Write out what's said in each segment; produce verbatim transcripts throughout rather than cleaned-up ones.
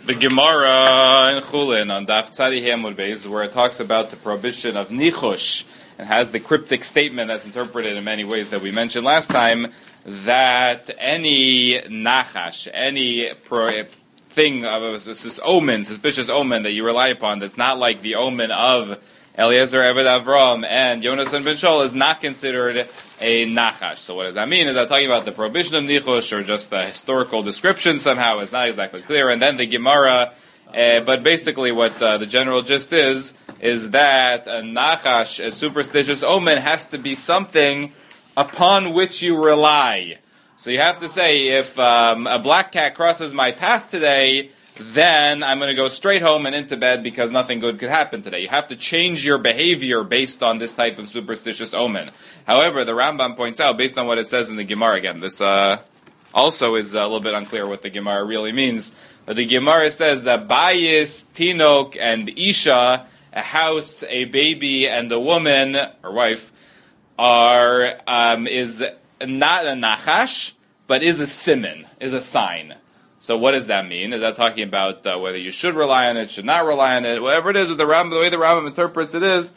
The Gemara in Chulin on Daf Tzadi Hamud Beis, where it talks about the prohibition of nichush, and has the cryptic statement that's interpreted in many ways that we mentioned last time, that any nachash, any pro- thing of a sus- omen, suspicious omen that you rely upon, that's not like the omen of Eliezer Eved Avram and Yonasan ben Shaul, is not considered a nachash. So what does that mean? Is that talking about the prohibition of nichush, or just the historical description somehow? It's not exactly clear. And then the Gemara, uh, but basically what uh, the general gist is, is that a nachash, a superstitious omen, has to be something upon which you rely. So you have to say, if um, a black cat crosses my path today, then I'm going to go straight home and into bed because nothing good could happen today. You have to change your behavior based on this type of superstitious omen. However, the Rambam points out, based on what it says in the Gemara, again, this uh, also is a little bit unclear what the Gemara really means, but the Gemara says that Bayis, Tinok, and Isha, a house, a baby, and a woman, or wife, are um, is not a nachash, but is a siman, is a sign. So what does that mean? Is that talking about uh, whether you should rely on it, should not rely on it? Whatever it is, with the Rambam, the way the Rambam interprets it is,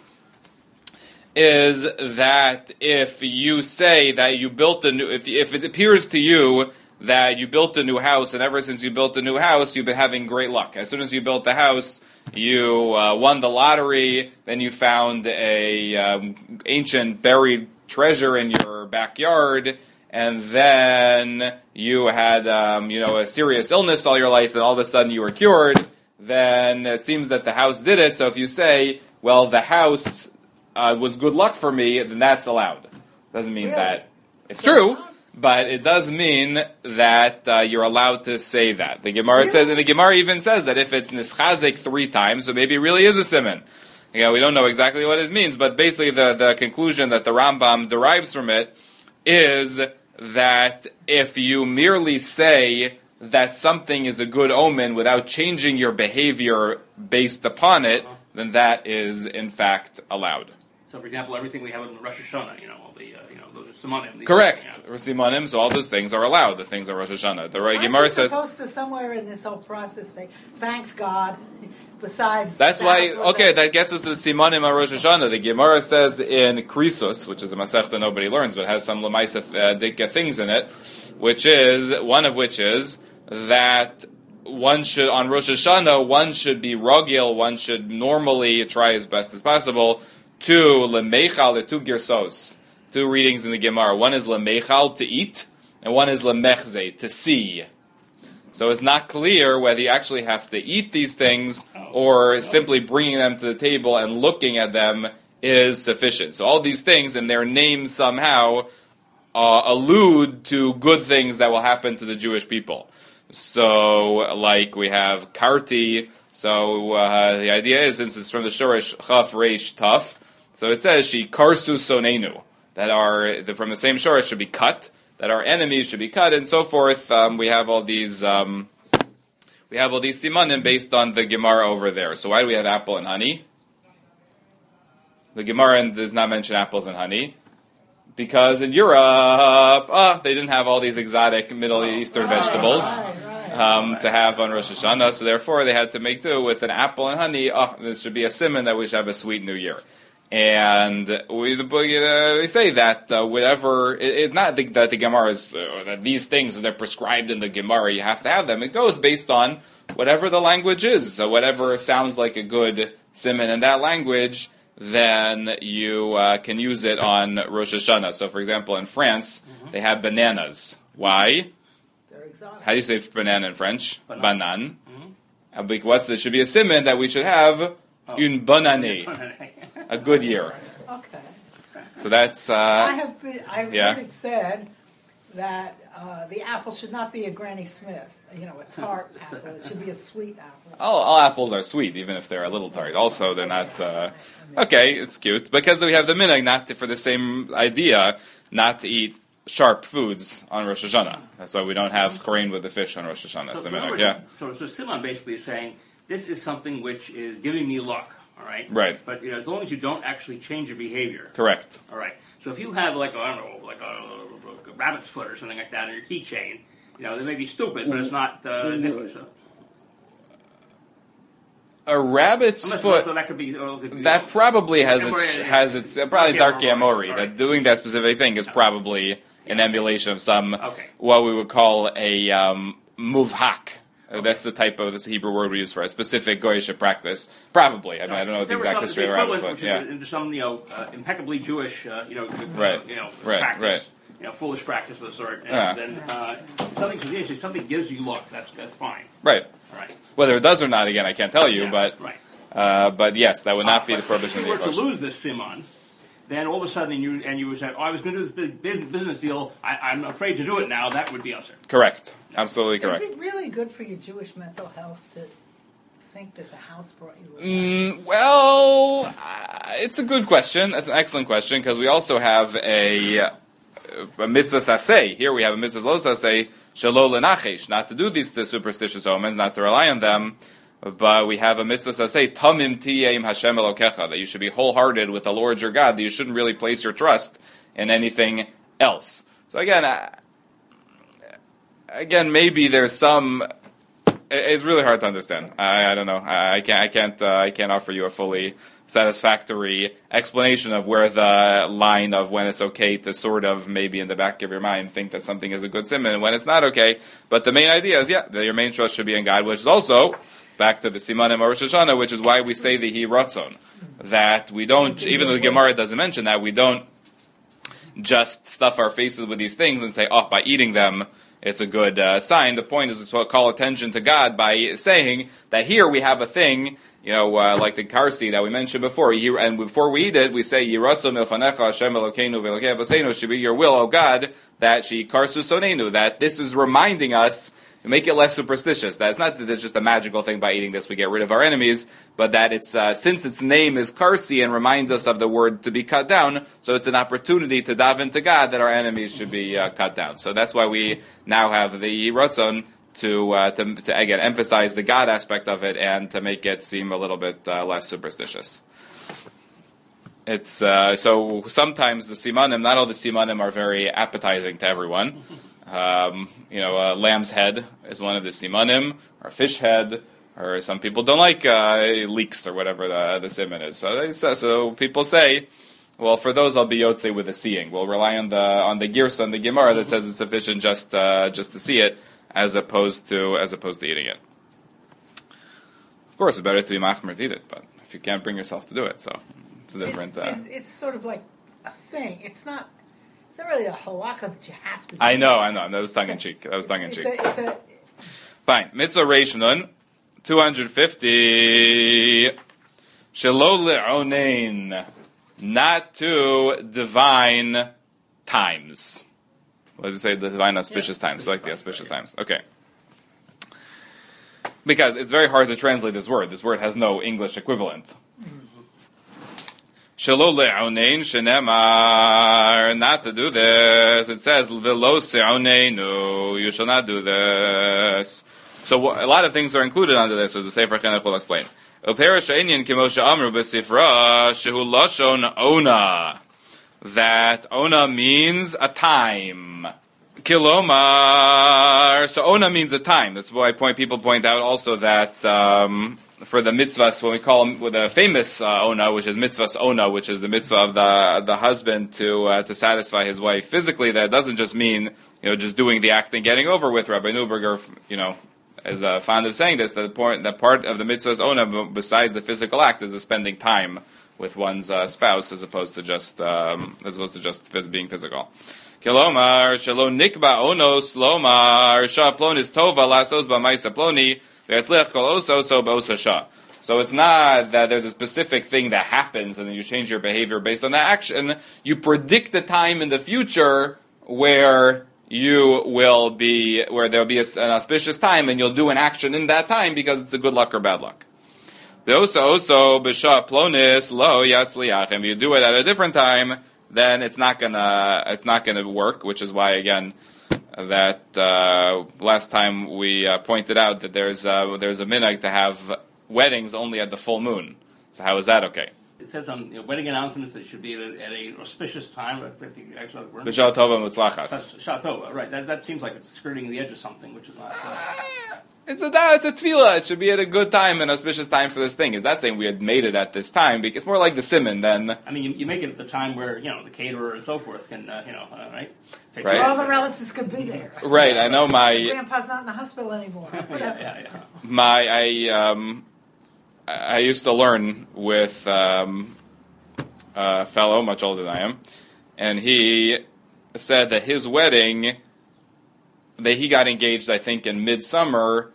is that if you say that you built a new, if if it appears to you that you built a new house, and ever since you built a new house, you've been having great luck. As soon as you built the house, you uh, won the lottery, then you found a um, ancient buried treasure in your backyard, and then you had, um, you know, a serious illness all your life, and all of a sudden you were cured, then it seems that the house did it. So if you say, well, the house uh, was good luck for me, then that's allowed. Doesn't mean really? that it's true, but it does mean that uh, you're allowed to say that. The Gemara really? says, and the Gemara even says that if it's nischazik three times, so maybe it really is a siman. You know, we don't know exactly what it means, but basically the, the conclusion that the Rambam derives from it is that if you merely say that something is a good omen without changing your behavior based upon it, then that is in fact allowed. So, for example, everything we have in Rosh Hashanah, you know, all the, uh, you know, those simanim. Correct. Simanim, so all those things are allowed, the things are Rosh Hashanah. The Aren't Gemara you says, supposed to somewhere in this whole process say, thanks God, besides... that's why, was okay, a- that gets us to the Simanim on Rosh Hashanah. The Gemara says in Krisos, which is a Masechta nobody learns, but has some Lamaisa uh, Dikka things in it, which is, one of which is that one should, on Rosh Hashanah, one should be rogil, one should normally try as best as possible to lemeichal, two girsos, two readings in the Gemara. One is lemeichal, to eat, and one is lemechze, to see. So it's not clear whether you actually have to eat these things or simply bringing them to the table and looking at them is sufficient. So all these things and their names somehow uh, allude to good things that will happen to the Jewish people. So, like we have karti. So uh, the idea is, since it's from the shorish chaf reish taf, so it says she karsu sonenu, that are the, from the same shorish should be cut, that our enemies should be cut, and so forth. Um, we have all these um, we have all these simanim based on the Gemara over there. So why do we have apple and honey? The Gemara does not mention apples and honey because in Europe, ah, they didn't have all these exotic Middle Eastern Right, vegetables right, right. um, to have on Rosh Hashanah. So therefore, they had to make do with an apple and honey. Oh, this should be a siman that we should have a sweet New Year. And we, the, uh, we say that uh, whatever, it, it's not the, that the Gemara is, uh, that these things, they're prescribed in the Gemara, you have to have them. It goes based on whatever the language is. So whatever sounds like a good siman in that language, then you uh, can use it on Rosh Hashanah. So for example, in France, mm-hmm. they have bananas. Why? They're exotic. How do you say banana in French? Banan. Banan. Mm-hmm. What's there should be a siman that we should have Oh. une bonne année. A good year. Okay. So that's. Uh, I have been, I've yeah. heard it said that uh, the apple should not be a Granny Smith, you know, a tart apple. It should be a sweet apple. all, all apples are sweet, even if they're a little tart. Also, they're not. Uh, okay, it's cute because we have the minhag not to, for the same idea, not to eat sharp foods on Rosh Hashanah. That's why we don't have chorin with the fish on Rosh Hashanah. That's So, the so, minhag. Yeah. so, so Simon basically is saying, this is something which is giving me luck, all right? Right. But you know, as long as you don't actually change your behavior. Correct. All right. So if you have like, I don't know, like a, a rabbit's foot or something like that on your keychain, you know, they may be stupid, but it's not uh, necessary. A rabbit's Unless, foot. So that could be. Or it could be That probably has Dark its Amori- has its uh, probably Dark Dark Amori. Amori, That doing that specific thing is probably an emulation of some Okay. what we would call a um, muvhak. Uh, That's the type of this Hebrew word we use for a specific goyish practice. Probably. I mean, I don't know what the There were exact some- history of the rabbit's equivalent, foot. which Yeah. is into some, you know, uh, impeccably Jewish, uh, you know, uh, Right. you know, Right, practice, right. you know, foolish practice of the sort. And Yeah. then uh, something traditionally, something gives you luck. That's that's fine. Right. All right. Whether it does or not, again, I can't tell you, Yeah, but right. uh, but yes, that would not be Uh, the but prohibition If you of were the to Yechosh. lose this simon, then all of a sudden you and you said, "Oh, I was going to do this big business, business deal. I, I'm afraid to do it now." That would be usher. Correct. Absolutely correct. Is it really good for your Jewish mental health to think that the house brought you luck? Mm, well, uh, it's a good question. That's an excellent question because we also have a, a mitzvah saseh. Here we have a mitzvah lo saseh, shelo lenachesh, not to do these the superstitious omens, not to rely on them. But we have a mitzvah saseh, tamim tiyeh Hashem Elokecha, that you should be wholehearted with the Lord your God, that you shouldn't really place your trust in anything else. So again, uh, again, maybe there's some. It's really hard to understand. I, I don't know. I, I can't. I can't. Uh, I can't offer you a fully satisfactory explanation of where the line of when it's okay to sort of maybe in the back of your mind think that something is a good simon and when it's not okay. But the main idea is, yeah, that your main trust should be in God, which is also back to the simanim of Rosh Hashanah, which is why we say the hi ratzon, that we don't. Even though the Gemara doesn't mention that, we don't just stuff our faces with these things and say, oh, by eating them, it's a good uh, sign. The point is to call attention to God by saying that here we have a thing, you know, uh, like the karsi that we mentioned before. He, and before we eat it, we say, Yiratzo milfanecha Hashem Elokeinu v'Elokei Avosenu, should be your will, O God, that she karsu sonenu, that this is reminding us, make it less superstitious. That it's not that there's just a magical thing by eating this we get rid of our enemies, but that it's uh, since its name is Karsi and reminds us of the word to be cut down, so it's an opportunity to daven to God that our enemies should be uh, cut down. So that's why we now have the Ratzon to, uh, to, to again emphasize the God aspect of it and to make it seem a little bit uh, less superstitious. It's uh, so sometimes the simanim, not all the simanim are very appetizing to everyone. Um, you know, a lamb's head is one of the simanim, or a fish head, or some people don't like uh, leeks or whatever the, the siman is. So they say, so people say, well, for those I'll be yotze with a seeing. We'll rely on the on the girsa and the gemara that says it's sufficient just uh, just to see it, as opposed to as opposed to eating it. Of course, it's better to be machmer to eat it, but if you can't bring yourself to do it, so it's a different. It's, Uh, it's, it's sort of like a thing. It's not. It's not really a halakha that you have to do. I know, I know. That was tongue in It's a- cheek. That was tongue in it's cheek. a- It's a, Fine. Mitzvah Reishnun, two hundred fifty. Shelo le'onein, not to divine times. What does it say? The divine auspicious Yeah, times. I like the auspicious times. Okay. Because it's very hard to translate this word. This word has no English equivalent. Shelo le'onein shenemar, not to do this. It says, v'lo se'oneinu, you shall not do this. So a lot of things are included under this, as the Sefer Chinuch will explain. Uperish ha'inyan kimo she'amru b'sifra, shehu lashon ona. That ona means a time. Kilomar. So ona means a time. That's why I point, people point out also that um, for the mitzvahs, when we call them with a famous uh, ona, which is mitzvahs ona, which is the mitzvah of the the husband to uh, to satisfy his wife physically, that doesn't just mean, you know, just doing the act and getting over with. Rabbi Neuberger, you know, is uh, fond of saying this, that the part, that part of the mitzvahs ona, besides the physical act, is the spending time with one's uh, spouse, as opposed to just um, as opposed to just phys- being physical. Kilomar shelo nikba onos lomar sha plonis tova lasos b'maisa ploni v'yatzliach kol oso so b'osa sha. So it's not that there's a specific thing that happens and then you change your behavior based on that action. You predict a time in the future where you will be, where there'll be a, an auspicious time, and you'll do an action in that time because it's a good luck or bad luck. The osa oso b'sha plonis lo yatzliach, and if you do it at a different time, then it's not gonna it's not gonna work. Which is why, again, that uh, last time we uh, pointed out that there's uh, there's a minhag to have weddings only at the full moon. So how is that okay? It says on, you know, wedding announcements that it should be at a, at a auspicious time. I think the actual word. B'shah tova mutzlachas. That's Shatova, right? That that seems like it's skirting the edge of something, which is not. Uh, It's a it's a tefillah. It should be at a good time, an auspicious time for this thing. Is that saying we had made it at this time? Because it's more like the simon than. I mean, you, you make it at the time where you know the caterer and so forth can uh, you know uh, right. Take Right. care of All the it. relatives could be there. Right. I know my Grandpa's not in the hospital anymore. Whatever. Yeah, yeah, yeah. my I um I used to learn with um, a fellow much older than I am, and he said that his wedding, that he got engaged, I think, in midsummer,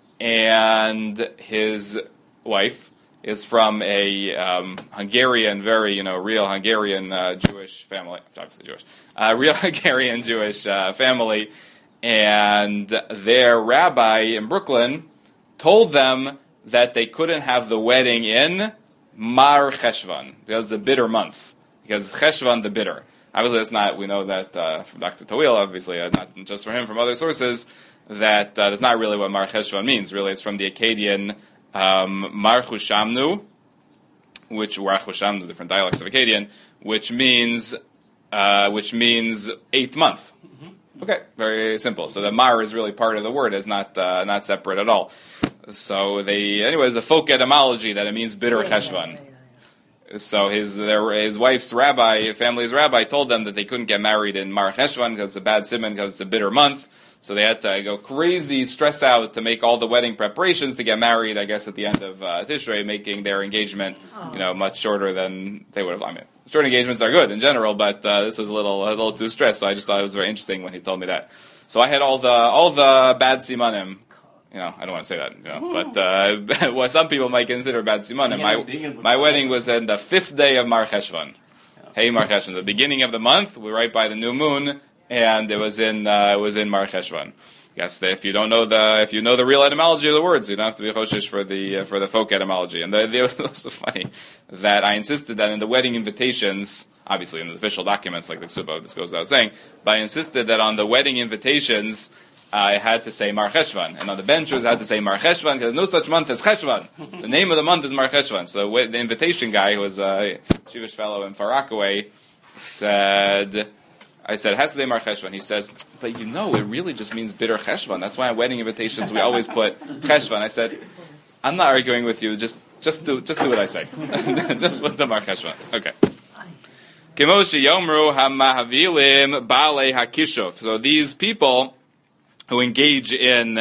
and his wife is from a um, Hungarian, very, you know, real Hungarian uh, Jewish family, obviously Jewish, uh, real Hungarian Jewish uh, family, and their rabbi in Brooklyn told them that they couldn't have the wedding in Mar Cheshvan, because it's a bitter month, because Cheshvan, the bitter. Obviously, that's not, we know that uh, from Doctor Tawil, obviously, uh, not just from him, from other sources, that uh, that's not really what Mar Cheshvan means. Really, it's from the Akkadian um, Mar Chushamnu, which, Mar Chushamnu, different dialects of Akkadian, which means, uh, which means eighth month. Mm-hmm. Okay, very simple. So the Mar is really part of the word, is not uh, not separate at all. So they, anyways, a folk etymology that it means bitter Yeah, Cheshvan. yeah, yeah, yeah. So his their, his wife's rabbi, family's rabbi, told them that they couldn't get married in Mar Cheshvan because it's a bad simon, because it's a bitter month. So they had to go crazy, stress out to make all the wedding preparations to get married, I guess, at the end of uh, Tishrei, making their engagement, you know, much shorter than they would have. I mean, short engagements are good in general, but uh, this was a little a little too stressed. So I just thought it was very interesting when he told me that. So I had all the all the bad simanim. You know, I don't want to say that, you know, but uh, what some people might consider bad simanim. My my wedding was on the fifth day of Mar Cheshvan. Hey, Mar Cheshvan, the beginning of the month. We're right by the new moon, and it was in uh, it was in Mar Cheshvan. Yes, if you don't know the if you know the real etymology of the words, you don't have to be choshish for the uh, for the folk etymology. And the, the, it was also funny that I insisted that in the wedding invitations, obviously in the official documents like the Ksuba, this goes without saying, but I insisted that on the wedding invitations, I had to say Mar Cheshvan, and on the benches I had to say Mar Cheshvan, because no such month as Cheshvan. The name of the month is Mar Cheshvan. So the, the invitation guy, who was a Shivish fellow in Far Rockaway, said, I said, it has to say Mar Cheshvan. He says, but you know, it really just means bitter Cheshvan. That's why on wedding invitations we always put Cheshvan. I said, I'm not arguing with you, just just do just do what I say. Just put the Mar Cheshvan. Okay. Kemoshi Yomru HaMahavilim Baalei HaKishuf. So these people who engage in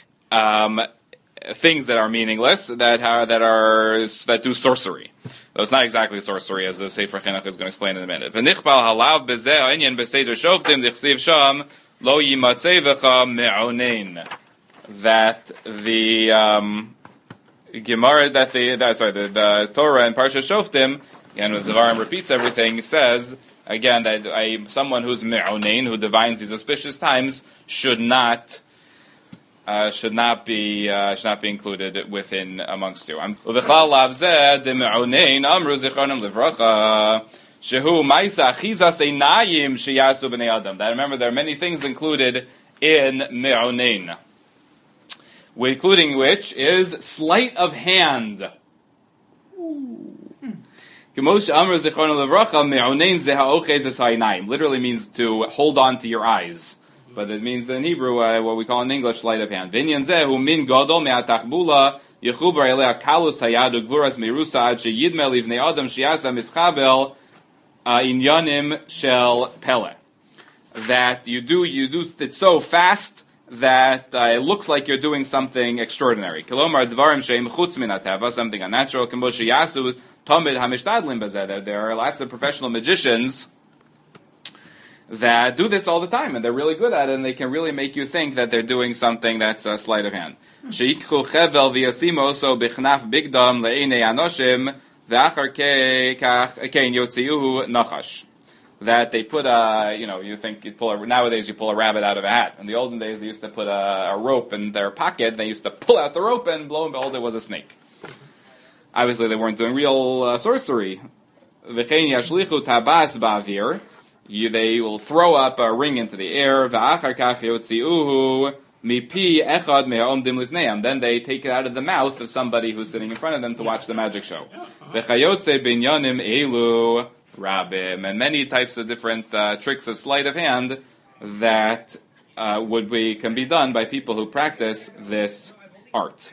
um, things that are meaningless, that are that are that do sorcery. Though it's not exactly sorcery, as the Sefer Chinuch is going to explain in a minute. V'nichbal halav bezeh ha'inyan b'seder shoftim dichsiv sham lo yimatzei v'cha me'onein. That the um, Gemara, that the that sorry, the, the Torah in Parsha Shoftim, again, the Devarim repeats everything, says again that I, someone who's me'onein, who divines these auspicious times, should not uh, should not be uh, should not be included within amongst you. Uvechal lav zeh de me'onein amru zichronim livracha shehu ma'isa achizas einayim sheyasu b'nei adam. That remember there are many things included in me'onein, including which is sleight of hand. Literally means to hold on to your eyes, but it means in Hebrew uh, what we call in English sleight of hand. That you do you do it so fast that uh, it looks like you're doing something extraordinary. Something unnatural. There are lots of professional magicians that do this all the time, and they're really good at it, and they can really make you think that they're doing something that's a sleight of hand. That they put a, you know, you think you pull a, nowadays you pull a rabbit out of a hat. In the olden days, they used to put a, a rope in their pocket. They used to pull out the rope, and lo and behold, it was a snake. Obviously, they weren't doing real uh, sorcery. You, they will throw up a ring into the air. Then they take it out of the mouth of somebody who's sitting in front of them to watch the magic show. Rabim, and many types of different uh, tricks of sleight of hand that uh, would be can be done by people who practice this art.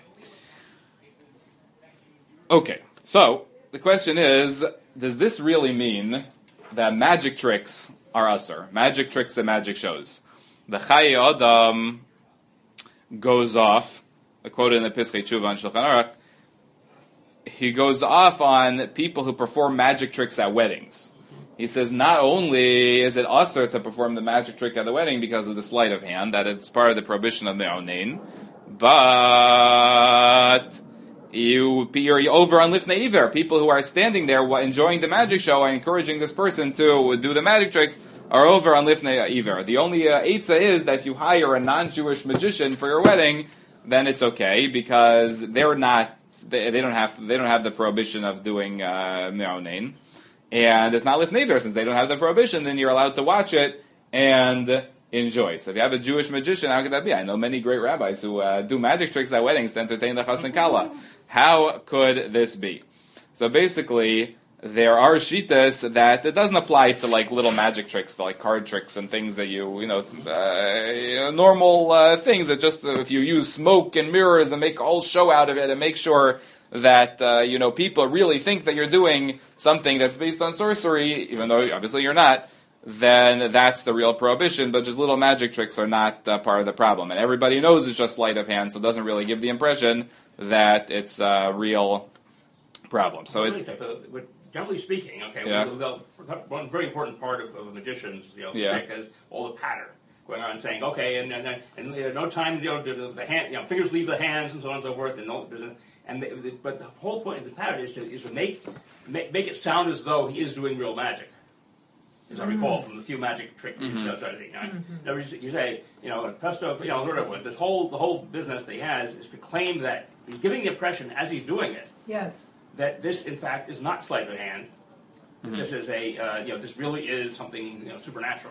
Okay, so the question is, does this really mean that magic tricks are usur? Magic tricks and magic shows. The Chaye Adam goes off, quoted in the Pischei Tshuva on Shulchan Aruch, he goes off on people who perform magic tricks at weddings. He says not only is it usur to perform the magic trick at the wedding because of the sleight of hand, that it's part of the prohibition of me'onein, but you, you're over on Lifnei Iver. People who are standing there enjoying the magic show and encouraging this person to do the magic tricks are over on Lifnei Iver. The only uh, eitzah is that if you hire a non-Jewish magician for your wedding, then it's okay because they're not. They, they don't have. They don't have the prohibition of doing uh, me'onein, and it's not Lifnei Iver since they don't have the prohibition. Then you're allowed to watch it and enjoy. So if you have a Jewish magician, how could that be? I know many great rabbis who uh, do magic tricks at weddings to entertain the chas and kala. How could this be? So basically, there are shitas that it doesn't apply to like little magic tricks, to like card tricks and things that you, you know, uh, normal uh, things that just, uh, if you use smoke and mirrors and make a whole show out of it and make sure that, uh, you know, people really think that you're doing something that's based on sorcery, even though obviously you're not, then that's the real prohibition, but just little magic tricks are not uh, part of the problem. And everybody knows it's just sleight of hand, so it doesn't really give the impression that it's a real problem. So well, it's... But generally speaking, okay, yeah. well, one very important part of, of a magician's you know, yeah. trick is all the pattern. Going on and saying, okay, and and, and uh, no time, you know, the, the hand, you know, fingers leave the hands and so on and so forth, and no, there's a, and the, the, but the whole point of the pattern is to is to make make, make it sound as though he is doing real magic. As I recall from the few magic tricks, mm-hmm. sort of thing. Right? Mm-hmm. You say, you know, Presto, you know, whatever. This whole the whole business that he has is to claim that he's giving the impression as he's doing it. Yes. That this, in fact, is not sleight of hand. That mm-hmm. this is a, uh, you know, this really is something, you know, supernatural.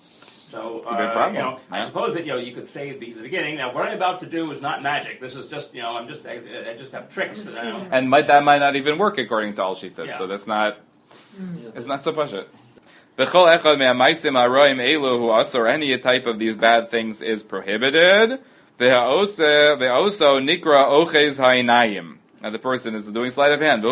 So, uh, you know, yeah. I suppose that you know you could say at the beginning. Now, what I'm about to do is not magic. This is just, you know, I'm just, I, I just have tricks. That, you know. And might, that might not even work according to all shitas. Yeah. So that's not, mm. it's not so pashut. V'chol echad me'amaisim haroim elu hu asur, any type of these bad things is prohibited. Ve'oso nikra ochez ha'inayim. And the person is doing sleight of hand.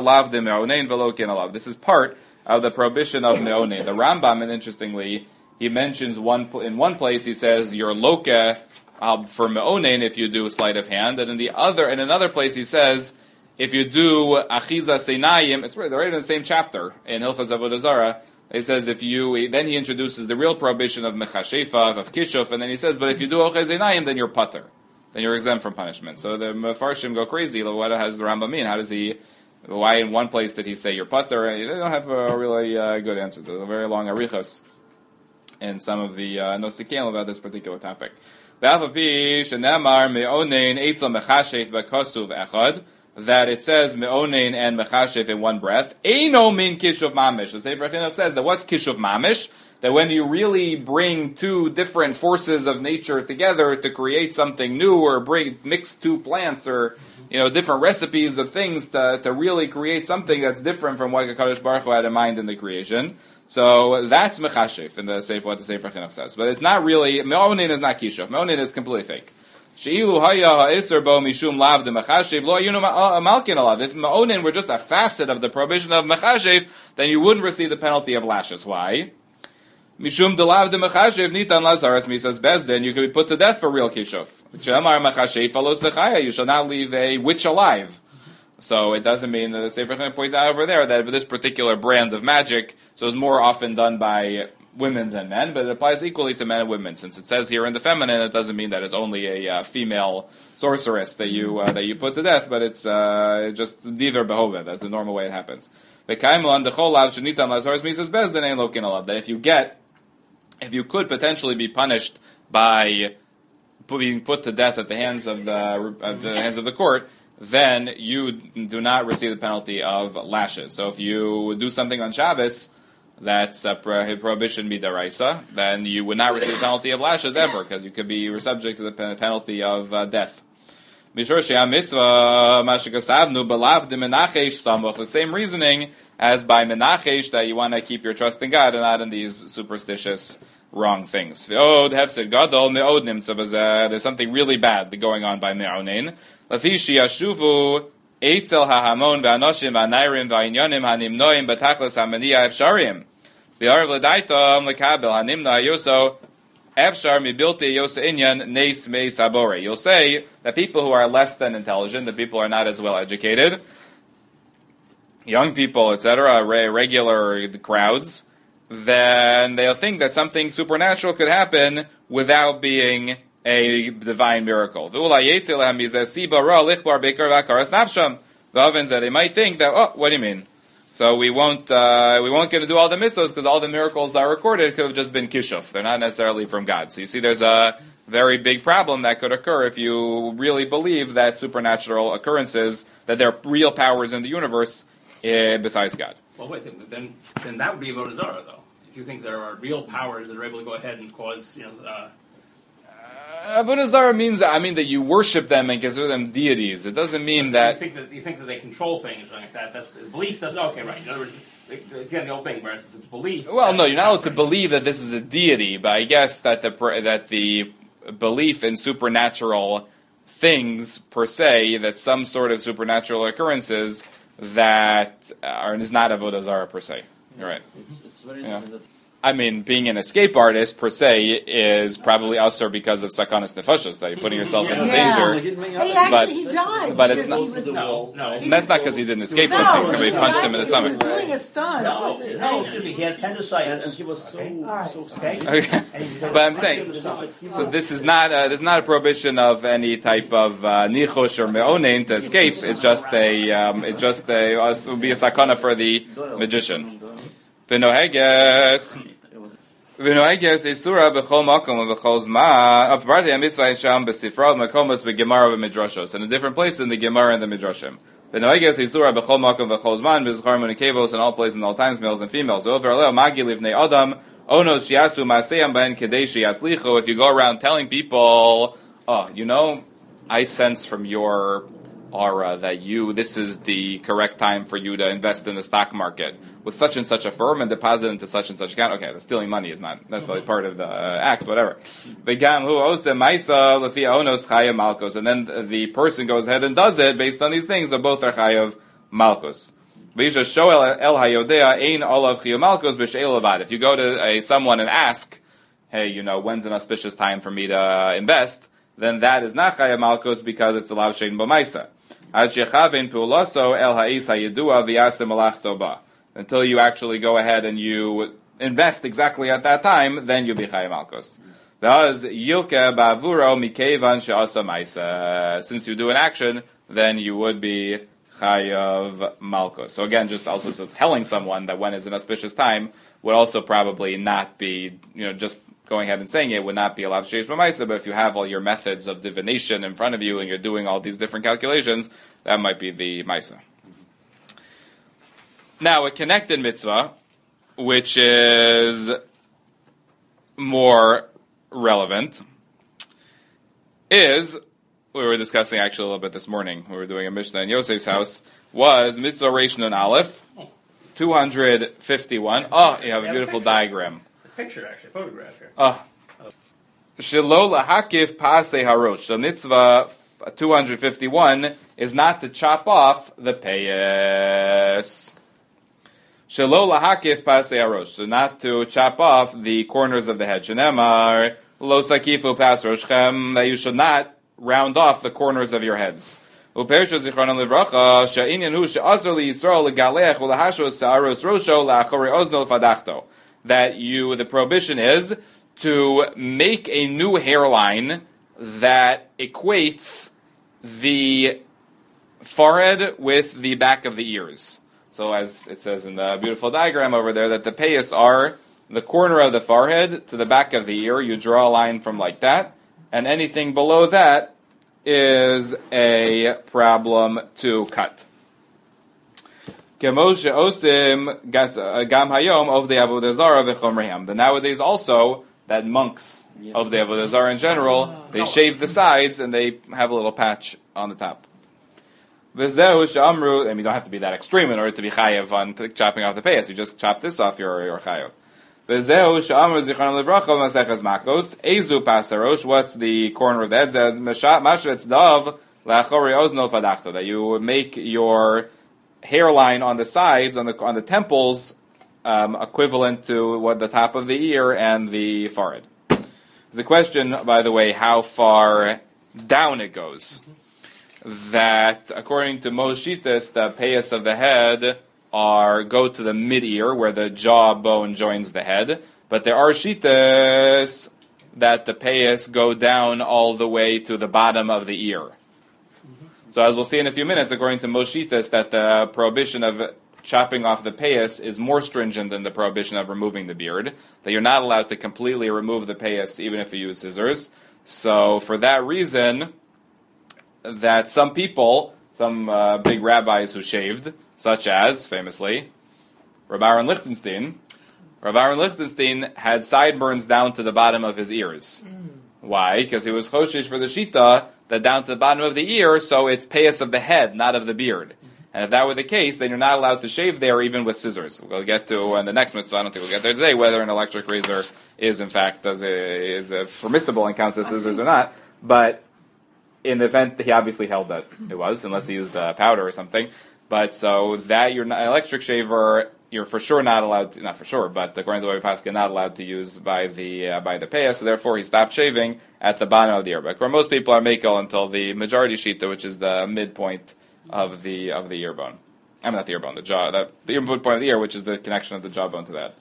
This is part of the prohibition of me'onein. The Rambam, and interestingly, he mentions one in one place. He says you're loke uh, for me'onein if you do sleight of hand, and in the other, in another place, he says if you do achiza seinayim. It's right, they're right in the same chapter in Hilchos Avodah Zarah. He says if you, then he introduces the real prohibition of mechashefa, of kishuf, and then he says, but if you do ochez einayim, then you're pater. Then you're exempt from punishment. So the Mefarshim go crazy. What does the Rambam mean? How does he, why in one place did he say you're pater? They don't have a really uh, good answer. There's a very long arichos in some of the uh, Nosikim about this particular topic. That it says me'onein and mechashev in one breath. Eino min kishuv mamish. The Sefer Chinuch says that what's kishuv mamish? That when you really bring two different forces of nature together to create something new, or bring mix two plants, or you know different recipes of things to, to really create something that's different from what HaKadosh Baruch Hu had in mind in the creation. So that's mechashev in the Sefer, what the Sefer Chinuch says. But it's not really, me'onein is not kishuv. Me'onein is completely fake. She'ilu haya ha'eser bo mishum lav de mechashev lo ayunu malkin alav. If me'onein were just a facet of the prohibition of mechashev, then you wouldn't receive the penalty of lashes. Why? Mishum de lav de mechashev nitan lazaras misas bezdin. You could be put to death for real kishuf. She'amar mechashev follows the chaya. You shall not leave a witch alive. So it doesn't mean that the Sefer Chinuch point out over there that for this particular brand of magic, so it's more often done by women than men, but it applies equally to men and women. Since it says here in the feminine, it doesn't mean that it's only a uh, female sorceress that you uh, that you put to death, but it's uh, just diver behove. That's the normal way it happens. That if you get, if you could potentially be punished by being put to death at the hands of the at the hands of the court, then you do not receive the penalty of lashes. So if you do something on Shabbos that's a prohibition midaraisa, then you would not receive the penalty of lashes ever, because you could be subject to the penalty of uh, death. The same reasoning as by menachesh, that you want to keep your trust in God and not in these superstitious wrong things. There's something really bad going on by Me'onein. Eitzel hahamon v'anoshim v'anayrim v'inyonim hanimnoim b'tachlis hamaniya efsharim. V'arv l'daitom l'kabel hanimna yoso efshar mibilti yoso inyan neis mei sabore. You'll say that people who are less than intelligent, that people who are not as well educated, young people, et cetera, regular crowds, then they'll think that something supernatural could happen without being a divine miracle. They might think that, oh, what do you mean? So we won't uh, we won't get to do all the mitzvahs because all the miracles that are recorded could have just been kishuf. They're not necessarily from God. So you see, there's a very big problem that could occur if you really believe that supernatural occurrences, that there are real powers in the universe uh, besides God. Well, wait a second. Then, then that would be Avodah Zarah, though. If you think there are real powers that are able to go ahead and cause, you know. Uh, Avodah Zarah means, I mean, that you worship them and consider them deities. It doesn't mean that... You think that you think that they control things like that. That's, belief doesn't... Okay, right. In other words, it's the old thing where it's, it's belief... Well, no, you're not allowed to believe that this is a deity, but I guess that the that the belief in supernatural things, per se, that some sort of supernatural occurrences that are, is not Avodah Zarah, per se. You're right. It's, it's very Yeah. interesting that I mean, being an escape artist, per se, is probably usher because of sakanas nefashos, that you're putting yourself in Yeah. danger. He actually, But- he died. but it's because he not- was, No, no. And that's not because he didn't escape no, something, somebody he punched died him in the because He was stomach. doing a stunt. No, no, excuse me. He had appendicitis. and, and he was so, Okay. All right. so Okay? Okay. And he- But I'm saying, so this is not a, this is not a prohibition of any type of uh, nichosh or me'onein to escape. It's just a, um, it's just a, uh, it would be a sakana for the magician. V'noheges. V'noheges isura b'chol makom v'chol zman. Of party a mitzvah sham b'sifra v'makomos v'gemara v'midrashos. In a different place in the Gemara and the Midrashim. V'noheges isura b'chol makom v'chol zman v'zchar munikevos in all places and all times, males and females. Over aleo magi livnei adam onos shiasu maseyam ben kedei shiatzlichu. If you go around telling people, oh, you know, I sense from your aura that you, this is the correct time for you to invest in the stock market with such and such a firm and deposit into such and such account. Okay, the stealing money is not necessarily part of the uh, act, whatever. And then the person goes ahead and does it based on these things, so both are chayav malchus. If you go to a, someone and ask, hey, you know, when's an auspicious time for me to uh, invest, then that is not chayav malchus because it's allowed shein b'maisa. Until you actually go ahead and you invest exactly at that time, then you'll be chayav malchus. Since you do an action, then you would be chayav malchus. So again, just also so telling someone that when is an auspicious time would also probably not be, you know, just going ahead and saying it would not be allowed to sheish b'maisa, but if you have all your methods of divination in front of you and you're doing all these different calculations, that might be the maisa. Now, a connected mitzvah, which is more relevant, is, we were discussing actually a little bit this morning, we were doing a Mishnah in Yosef's house, was mitzvah reish nun aleph, two hundred fifty-one. Oh, you have a beautiful diagram. Picture, actually, photograph here. Ah, Shelo lahakif pasei harosh. So mitzvah two hundred fifty-one is not to chop off the payas. Shelo lahakif pasei harosh. So not to chop off the corners of the head. Shenemar lo sakifu pas roshchem. That you should not round off the corners of your heads. Upersha zichronon livracha she'inyan hu she'asur li yisrael legalech ulahashos sa'aros rosho la'achori ozno l'fadachto. That you, the prohibition is to make a new hairline that equates the forehead with the back of the ears. So as it says in the beautiful diagram over there, that the payas are the corner of the forehead to the back of the ear. You draw a line from like that, and anything below that is a problem to cut. The nowadays also, that monks of the Avodah Zarah in general, they shave the sides and they have a little patch on the top. I mean, you don't have to be that extreme in order to be chayav on chopping off the payas. You just chop this off, your your chayav. V'zeu she'amar zichron levracha Maseches Makos. Ezu pasarosh. What's the corner of the head? Zed mashvetz dav la'achori ozno fadachto. That you make your hairline on the sides, on the on the temples, um, equivalent to what the top of the ear and the forehead. There's a question, by the way, how far down it goes. That according to most shittas, the payas of the head are go to the mid-ear where the jawbone joins the head, but there are shittas that the payas go down all the way to the bottom of the ear. So as we'll see in a few minutes, according to most shittas, that the prohibition of chopping off the payas is more stringent than the prohibition of removing the beard, that you're not allowed to completely remove the payas even if you use scissors. So for that reason, that some people, some uh, big rabbis who shaved, such as, famously, Rabbi Aaron Lichtenstein, Rabbi Aaron Lichtenstein had sideburns down to the bottom of his ears. Mm. Why? Because he was choshish for the shita that down to the bottom of the ear, so it's payas of the head, not of the beard. Mm-hmm. And if that were the case, then you're not allowed to shave there even with scissors. We'll get to, in the next mitzvah, I don't think we'll get there today, whether an electric razor is in fact does a, is a permissible and counts as scissors or not. But in the event, he obviously held that it was, unless he used uh, powder or something. But so that you're not, an electric shaver, you're for sure not allowed to, not for sure, but according to the way Pascha, not allowed to use by the uh, by the payah, so therefore he stopped shaving at the bottom of the ear. But where most people are makel until the majority shita, which is the midpoint of the of the ear bone. I mean, not the ear bone, the jaw, the, the ear point of the ear, which is the connection of the jawbone to that.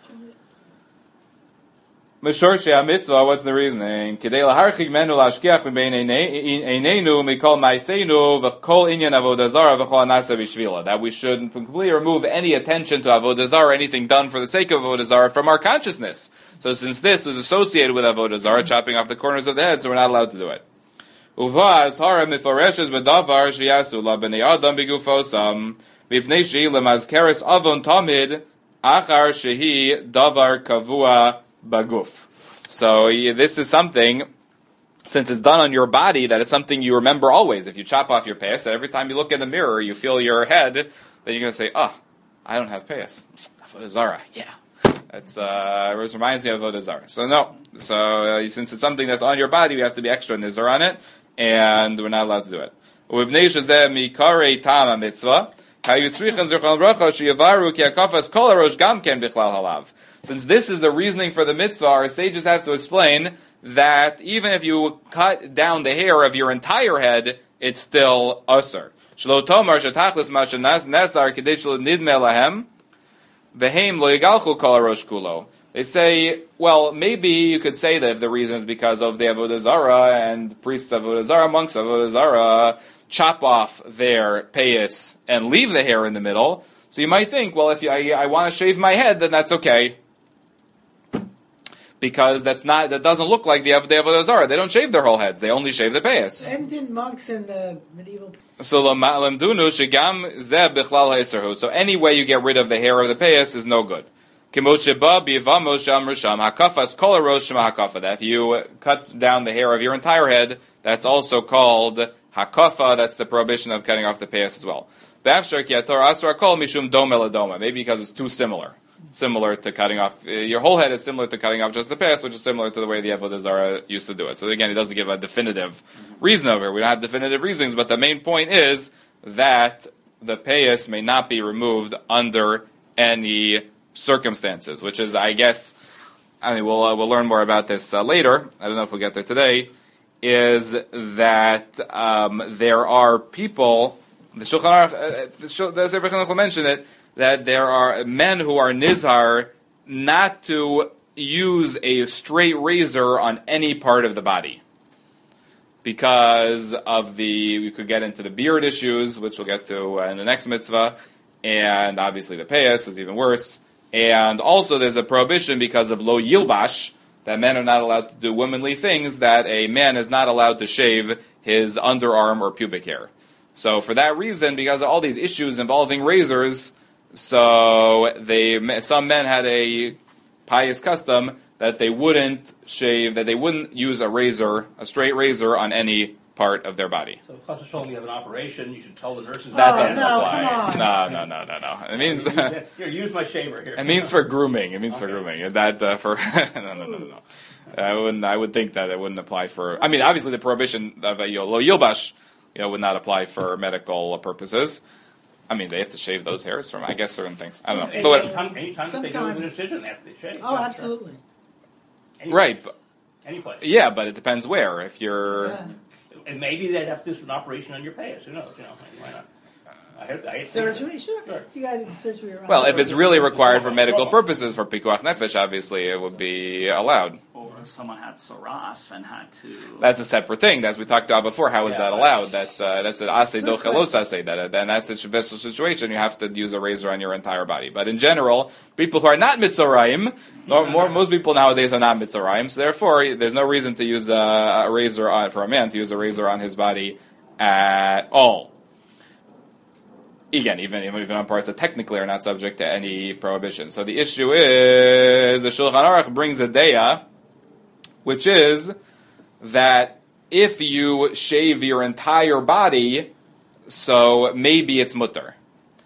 Mishor shea mitzvah, what's the reasoning? Kidei laharchig menu lashkiach v'bein einenu mikol ma'aseinu v'kol inyan avodah zara v'chol anasa b'shvila. That we should completely remove any attention to avodah zara, anything done for the sake of avodah zara, from our consciousness. So since this is associated with avodah zara, chopping off the corners of the head, so we're not allowed to do it. Uva azhara miforeshes b'davar sheyasu la b'nei adam b'gufosam v'ipnei shehi lemazkeres avon tamid achar shehi davar kavua baguf. So yeah, this is something, since it's done on your body, that it's something you remember always. If you chop off your payas, every time you look in the mirror, you feel your head, then you're going to say, oh, I don't have payas. Avodah Zarah, yeah. That's, uh, it reminds me of Avodah Zarah. So no. So uh, since it's something that's on your body, we have to be extra nizar on it, and we're not allowed to do it. Ubnei shezeh mikarei tam mitzvah. Since this is the reasoning for the mitzvah, our sages have to explain that even if you cut down the hair of your entire head, it's still usur. They say, well, maybe you could say that if the reason is because of the Avodah Zarah and priests of Avodah Zarah, monks of Avodah Zarah, chop off their payas and leave the hair in the middle. So you might think, well, if you, I, I want to shave my head, then that's okay. Because that's not, that doesn't look like the Avodah Zarah. They don't shave their whole heads. They only shave the payas. And did monks in the medieval... So So any way you get rid of the hair of the payas is no good. That if you cut down the hair of your entire head, that's also called hakafa. That's the prohibition of cutting off the payas as well. Maybe because it's too similar. Similar to cutting off, uh, your whole head is similar to cutting off just the payas, which is similar to the way the Avodah Zarah used to do it. So again, it doesn't give a definitive reason over here. We don't have definitive reasons, but the main point is that the payas may not be removed under any circumstances, which is, I guess, I mean, we'll uh, we'll learn more about this uh, later. I don't know if we'll get there today. Is that um, there are people, the Shulchan Aruch, uh, the Sefer Chinuch will mention it, that there are men who are nizhar not to use a straight razor on any part of the body. Because of the, we could get into the beard issues, which we'll get to uh, in the next mitzvah, and obviously the payas is even worse. And also there's a prohibition because of lo yilbash, that men are not allowed to do womanly things, that a man is not allowed to shave his underarm or pubic hair. So for that reason, because of all these issues involving razors, so they some men had a pious custom that they wouldn't shave, that they wouldn't use a razor, a straight razor, on any part of their body. So if Chas Shalom, you have an operation, you should tell the nurses That Oh, doesn't no, apply. come No, no, no, no, no. It means Here, use my shaver here. it means for grooming. It means for Okay. grooming. And that uh, for no, no, no, no, no. I wouldn't. I would think that it wouldn't apply for. I mean, obviously, the prohibition of a lo yilbash, you know, would not apply for medical purposes. I mean, they have to shave those hairs from, I guess, certain things. I don't know. Any, But what, anytime, anytime that they do Sometimes. an incision after they shave. Oh, yeah, absolutely. Sure. Any right. place. But, Any place. yeah, but it depends where. If you're. Yeah. And maybe they'd have to do an operation on your payas. Who knows? You know, why not? I heard, I Surgery, sure. Sure. You got to do surgery around. Well, if it's really required for medical purposes, for pikuach nefesh, obviously it would be allowed. Or someone had psoras and had to. That's a separate thing. As we talked about before, how is Yeah, that but- allowed? That uh, that's an ase Good dochelos ase. That then that's a special situation. You have to use a razor on your entire body. But in general, people who are not mitzorayim, nor more most people nowadays are not mitzorayim. So therefore, there's no reason to use a, a razor on for a man to use a razor on his body at all. Again, even even on parts that technically are not subject to any prohibition. So the issue is the Shulchan Aruch brings a deya, which is that if you shave your entire body, so maybe it's mutter,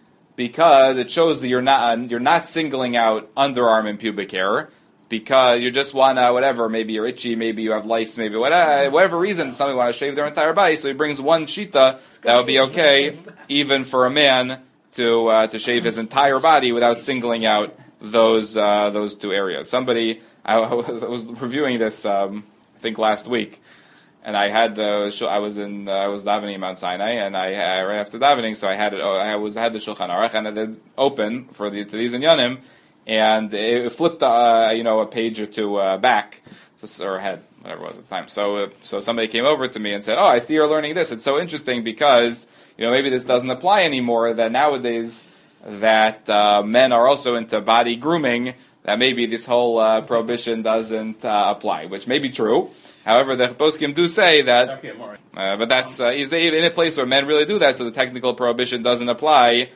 because it shows that you're not you're not singling out underarm and pubic hair, because you just wanna whatever, maybe you're itchy, maybe you have lice, maybe whatever, whatever reason, somebody want to shave their entire body. So he brings one shita that would be okay, even for a man to uh, to shave his entire body without singling out those uh, those two areas. Somebody I was, I was reviewing this um, I think last week, and I had the I was in uh, I was davening in Mount Sinai, and I uh, right after davening, so I had it I was I had the Shulchan Aruch and it had open for the to these inyanim, and it flipped uh, you know a page or two uh, back, so, or ahead, whatever it was at the time. So uh, so somebody came over to me and said, "Oh, I see you're learning this. It's so interesting because you know maybe this doesn't apply anymore. That nowadays that uh, men are also into body grooming. That maybe this whole uh, prohibition doesn't uh, apply, which may be true. However, the poskim do say that, Okay, more. uh, but that's uh, even in a place where men really do that, so the technical prohibition doesn't apply.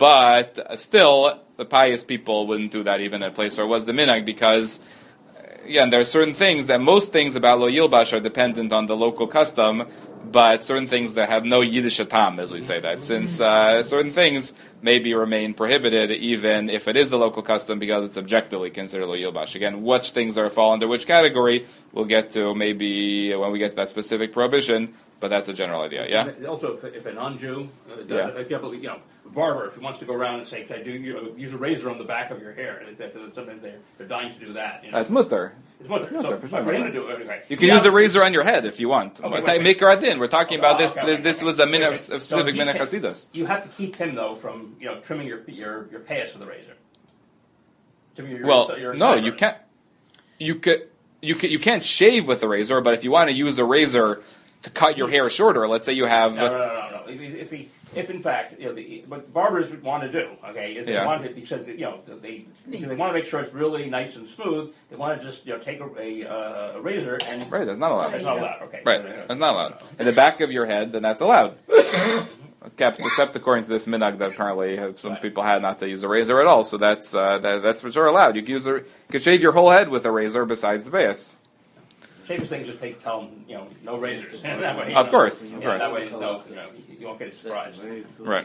But uh, still, the pious people wouldn't do that even in a place where it was the minhag, because again, there are certain things that most things about lo yilbash are dependent on the local custom, but certain things that have no Yiddish atam, as we say that, since uh, certain things maybe remain prohibited even if it is the local custom because it's objectively considered lo yilbash. Again, which things are fall under which category, we'll get to maybe when we get to that specific prohibition, but that's the general idea, yeah? And also, if, if a non-Jew uh, does Yeah. it, like, you know, a barber, if he wants to go around and say, "Can I do you know, use a razor on the back of your hair?" And that, that, sometimes they're, they're dying to do that. You know? That's mutter. It's mutter. mutter, So, for but sure. for him to do it, okay. You can Yeah. use the razor on your head if you want. Okay, But wait, Make her adin. We're talking Oh, about this. okay, This, okay, this okay. was a, min- Wait, a wait. specific So he minhag can- chasidus. You have to keep him though from you know trimming your your your payas with a razor. Trimming your, Well, your no, sideburns. you can't. You could. You can, you can't shave with a razor, but if you want to use a razor to cut your hair shorter, let's say you have. No, no, no, no, no. If, if, he, if in fact, you know, the, what barbers would want to do, okay, is they Yeah. want it because you know they because they want to make sure it's really nice and smooth. They want to just you know take a, a, uh, a razor and Right, that's not allowed. That's not allowed. Okay, Right, So, uh, that's not allowed. In the back of your head, then that's allowed. Except, except according to this minhag that apparently some Right. people had not to use a razor at all. So that's uh, that, that's for sure allowed. You can use a, you can shave your whole head with a razor besides the base. Safest thing is just take tell them you know no razors. that way, you Of know, course, of yeah, course. That way, no, you, know, you won't get surprised. Right.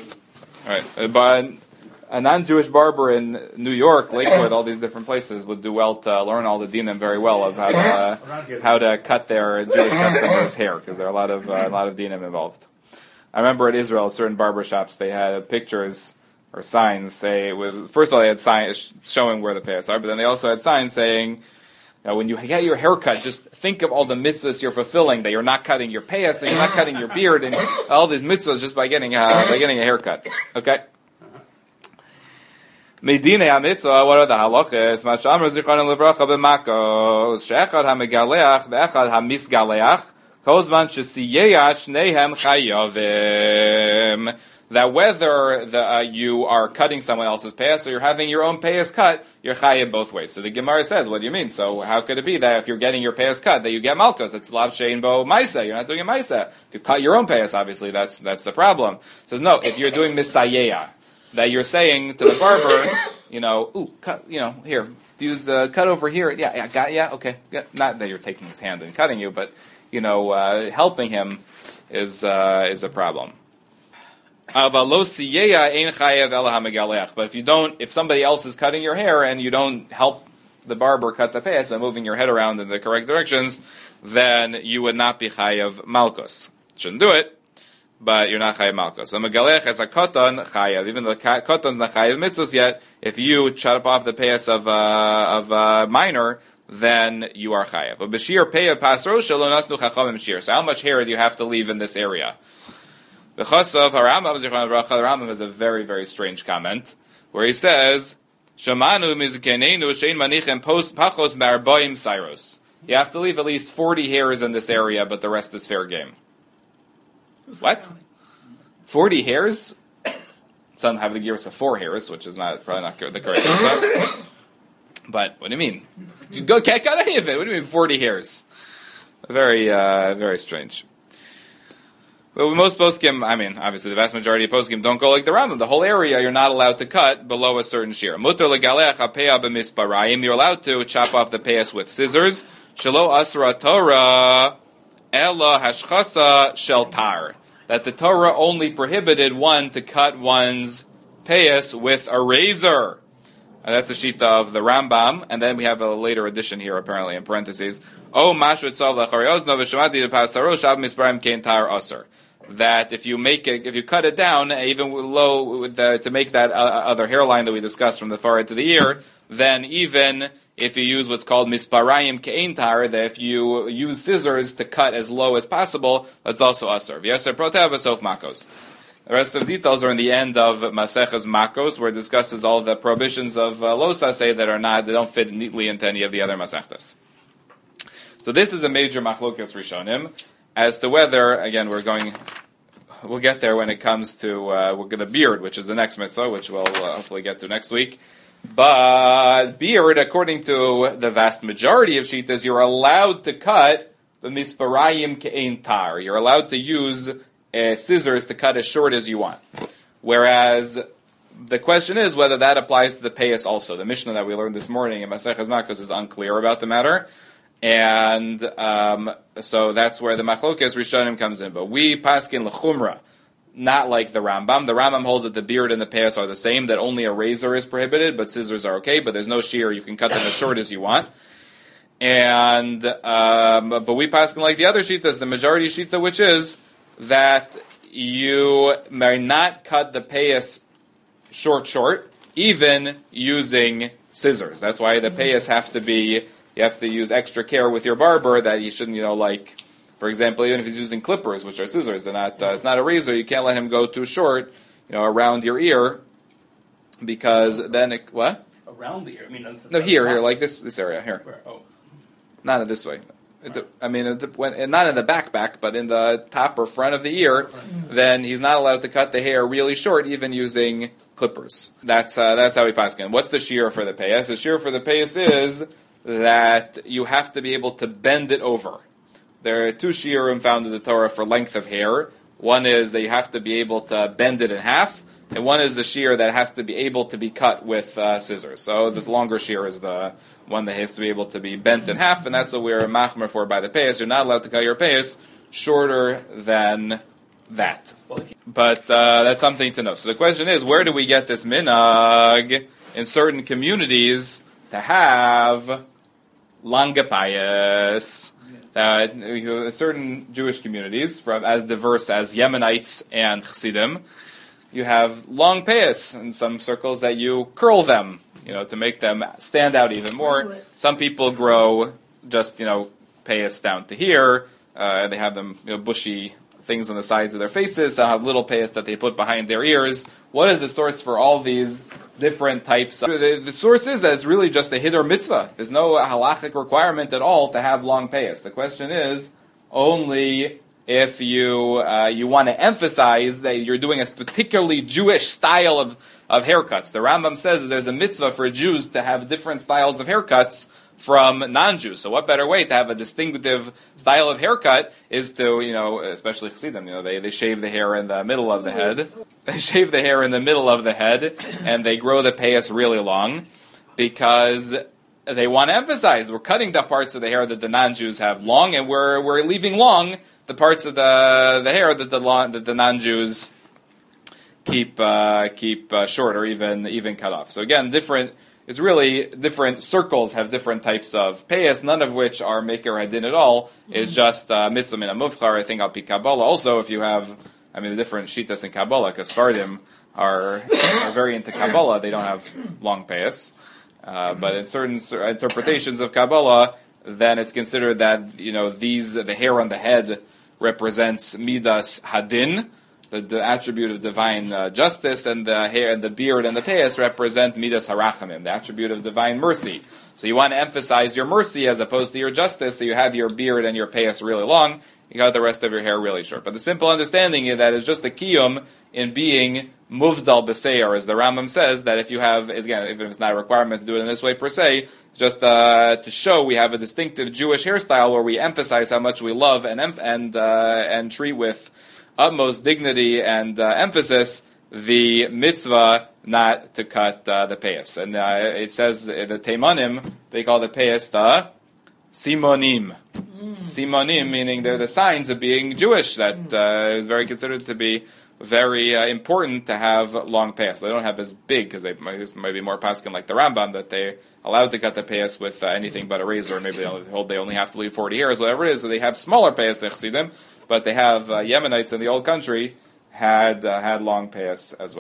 All right, uh, but a non-Jewish barber in New York, Lakewood, all these different places would do well to learn all the dinim very well of how to, uh, how to cut their Jewish customers' hair, because there are a lot of uh, a lot of dinim involved. I remember at Israel, certain barber shops, they had pictures or signs say with first of all they had signs showing where the payas are, but then they also had signs saying, now, when you get your haircut, just think of all the mitzvahs you're fulfilling. That you're not cutting your payas, that you're not cutting your beard, and all these mitzvahs just by getting uh, by getting a haircut. Okay. Medine ha-mitzvah, what are the halachas? Ma shamar zichronim levracha b'makos, she'echad ha-megaleach, ve'echad ha-misgaleach, kol zman shesiyeh shnehem chayavim. That whether the, uh, you are cutting someone else's payas or you're having your own payas cut, you're chayiv both ways. So the Gemara says, what do you mean? So how could it be that if you're getting your payas cut, that you get malchus? That's lav shein bo maisa. You're not doing a maisa. If you cut your own payas, obviously that's that's the problem. It says no. If you're doing misayeya, that you're saying to the barber, you know, ooh, cut, you know, here, use uh, cut over here. Yeah, yeah, got, yeah, okay. Yeah. Not that you're taking his hand and cutting you, but you know, uh, helping him is uh, is a problem. But if you don't, if somebody else is cutting your hair and you don't help the barber cut the payas by moving your head around in the correct directions, then you would not be chayav malchus. Shouldn't do it, but you're not chayav malchus. So megalech as a koton chayav, even though the koton's not chayav mitzvos yet. If you chop off the payas of uh, of a minor, then you are chayav. But b'shir payav pasro shelo nasnu chachamim shir. So how much hair do you have to leave in this area? The Chasav Harambam Zichron Bracha. The Rambam has a very very strange comment where he says, "Shamanu mizkenenu shein manichem post pachos marboim syros." You have to leave at least forty hairs in this area, but the rest is fair game. Who's What? counting? Forty hairs? Some have the gears of four hairs, which is not probably not the correct answer. But what do you mean? You go can't cut any of it. What do you mean forty hairs? Very uh, very strange. Well, most poskim, I mean, obviously the vast majority of poskim don't go like the Rambam. The whole area you're not allowed to cut below a certain shear. Mutar legalech hapeah b'misparayim. You're allowed to chop off the payas with scissors. Shelo asra Torah ela hashchasa shel tar. That the Torah only prohibited one to cut one's payas with a razor. And that's the shita of the Rambam. And then we have a later addition here, apparently, in parentheses. Oh, mashut tzov lachariozno v'shemati d'pasaro shav misparayim kein tar aser. That if you make it, if you cut it down, even low with the, to make that uh, other hairline that we discussed from the forehead to the ear, then even if you use what's called misparayim kein tar, that if you use scissors to cut as low as possible, that's also aser. V'yaser protev v'sof makos. The rest of the details are in the end of Maseches Makos, where it discusses all the prohibitions of uh, lo saseh that are not, they don't fit neatly into any of the other Masechtas. So this is a major machlokas rishonim as to whether, again, we're going, we'll get there when it comes to uh, the beard, which is the next mitzvah, which we'll uh, hopefully get to next week. But beard, according to the vast majority of shitas, you're allowed to cut the misparayim ke'ein tar. You're allowed to use uh, scissors to cut as short as you want. Whereas the question is whether that applies to the payas also. The Mishnah that we learned this morning in Maseches Makos is unclear about the matter. And um, so that's where the Machlokes Rishonim comes in. But we paskin l'chumra, not like the Rambam. The Rambam holds that the beard and the payas are the same, that only a razor is prohibited, but scissors are okay, but there's no shear. You can cut them as short as you want. And um, but we paskin like the other shitas, the majority shita, which is that you may not cut the payas short, short, even using scissors. That's why the payas have to be, you have to use extra care with your barber that you shouldn't, you know, like, for example, even if he's using clippers, which are scissors, they're not, uh, it's not a razor, you can't let him go too short, you know, around your ear, because then it, what? Around the ear? I mean, no, here, here, like this, this area, here. Where? Oh. Not in this way. It, I mean, it, when, not in the back back, but in the top or front of the ear, then he's not allowed to cut the hair really short, even using clippers. That's uh, that's how we paskin. What's the shear for the payas? The shear for the payas is that you have to be able to bend it over. There are two shiurim found in the Torah for length of hair. One is that you have to be able to bend it in half, and one is the shear that has to be able to be cut with uh, scissors. So the longer shear is the one that has to be able to be bent in half, and that's what we're machmer for by the payas. You're not allowed to cut your payas shorter than that. But uh, that's something to know. So the question is, where do we get this minhag in certain communities to have langa payas? That uh, certain Jewish communities, from as diverse as Yemenites and Chassidim, you have long payas in some circles that you curl them, you know, to make them stand out even more. Some people grow just, you know, payas down to here. Uh, they have them, you know, bushy things on the sides of their faces. Some have little payas that they put behind their ears. What is the source for all these different types? Of, the, the source is that it's really just a hiddur mitzvah. There's no halachic requirement at all to have long payas. The question is only if you uh, you want to emphasize that you're doing a particularly Jewish style of, of haircuts. The Rambam says that there's a mitzvah for Jews to have different styles of haircuts from non-Jews. So what better way to have a distinctive style of haircut is to, you know, especially Chassidim, you know, they, they shave the hair in the middle of the head. They shave the hair in the middle of the head, and they grow the payas really long, because they want to emphasize, we're cutting the parts of the hair that the non-Jews have long, and we're we're leaving long the parts of the the hair that the that the non-Jews keep uh, keep uh, short or even even cut off. So again, different. It's really different circles have different types of payas, none of which are maker hadin at all. It's just uh, mitzvah min amuvchar. I think al pi Kabbalah. Also, if you have, I mean, the different shitas in Kabbalah, because Sfardim are are very into Kabbalah. They don't have long payas, uh, but in certain interpretations of Kabbalah, then it's considered that you know these the hair on the head represents midas hadin. The, the attribute of divine uh, justice, and the hair and the beard and the payas represent midas harachamim, the attribute of divine mercy. So you want to emphasize your mercy as opposed to your justice. So you have your beard and your payas really long. You got the rest of your hair really short. But the simple understanding is that is just a kiyum in being muvdal b'seir, as the Rambam says, that if you have, again, even if it's not a requirement to do it in this way per se, just uh, to show we have a distinctive Jewish hairstyle where we emphasize how much we love and and uh, and treat with utmost dignity and uh, emphasis the mitzvah not to cut uh, the payas. And uh, it says uh, the Teimanim, they call the payas the simonim. Mm. Simonim, meaning they're the signs of being Jewish, that uh, is very considered to be very uh, important to have long payas. They don't have as big, because they might, might be more paskin like the Rambam, that they're allowed to cut the payas with uh, anything but a razor, or maybe they only, hold, they only have to leave forty hairs, whatever it is, so they have smaller payas, the Chassidim, but they have uh, Yemenites in the old country had uh, had long payas as well.